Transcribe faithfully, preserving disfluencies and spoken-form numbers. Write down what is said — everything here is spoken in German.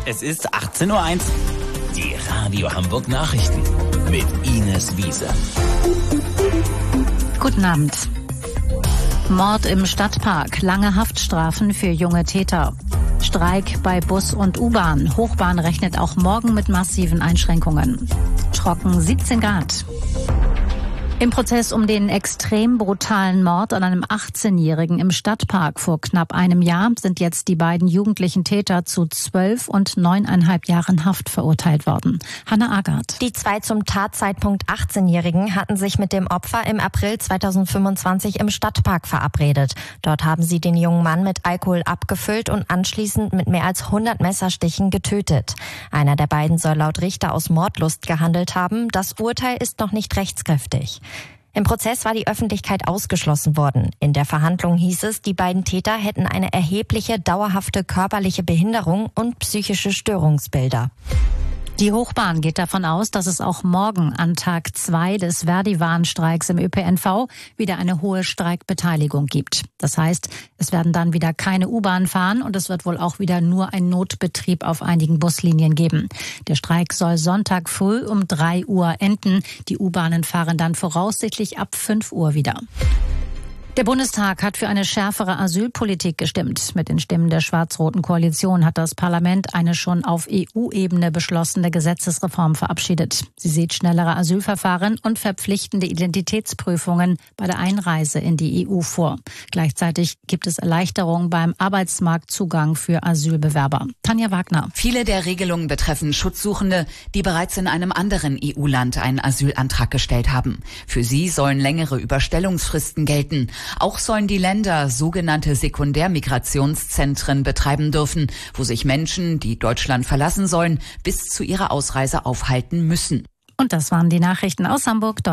Es ist achtzehn Uhr eins. Die Radio Hamburg Nachrichten mit Ines Wiese. Guten Abend. Mord im Stadtpark, lange Haftstrafen für junge Täter. Streik bei Bus und U-Bahn. Hochbahn rechnet auch morgen mit massiven Einschränkungen. Trocken siebzehn Grad. Im Prozess um den extrem brutalen Mord an einem achtzehnjährigen im Stadtpark vor knapp einem Jahr sind jetzt die beiden jugendlichen Täter zu zwölf und neuneinhalb Jahren Haft verurteilt worden. Hanna Agard. Die zwei zum Tatzeitpunkt achtzehnjährigen hatten sich mit dem Opfer im April zweitausendfünfundzwanzig im Stadtpark verabredet. Dort haben sie den jungen Mann mit Alkohol abgefüllt und anschließend mit mehr als hundert Messerstichen getötet. Einer der beiden soll laut Richter aus Mordlust gehandelt haben. Das Urteil ist noch nicht rechtskräftig. Im Prozess war die Öffentlichkeit ausgeschlossen worden. In der Verhandlung hieß es, die beiden Täter hätten eine erhebliche, dauerhafte körperliche Behinderung und psychische Störungsbilder. Die Hochbahn geht davon aus, dass es auch morgen an Tag zwei des Verdi-Warnstreiks im Ö P N V wieder eine hohe Streikbeteiligung gibt. Das heißt, es werden dann wieder keine U-Bahn fahren und es wird wohl auch wieder nur ein Notbetrieb auf einigen Buslinien geben. Der Streik soll Sonntag früh um drei Uhr enden. Die U-Bahnen fahren dann voraussichtlich ab fünf Uhr wieder. Der Bundestag hat für eine schärfere Asylpolitik gestimmt. Mit den Stimmen der schwarz-roten Koalition hat das Parlament eine schon auf E U-Ebene beschlossene Gesetzesreform verabschiedet. Sie sieht schnellere Asylverfahren und verpflichtende Identitätsprüfungen bei der Einreise in die E U vor. Gleichzeitig gibt es Erleichterungen beim Arbeitsmarktzugang für Asylbewerber. Tanja Wagner. Viele der Regelungen betreffen Schutzsuchende, die bereits in einem anderen E U-Land einen Asylantrag gestellt haben. Für sie sollen längere Überstellungsfristen gelten. Auch sollen die Länder sogenannte Sekundärmigrationszentren betreiben dürfen, wo sich Menschen, die Deutschland verlassen sollen, bis zu ihrer Ausreise aufhalten müssen. Und das waren die Nachrichten aus Hamburg.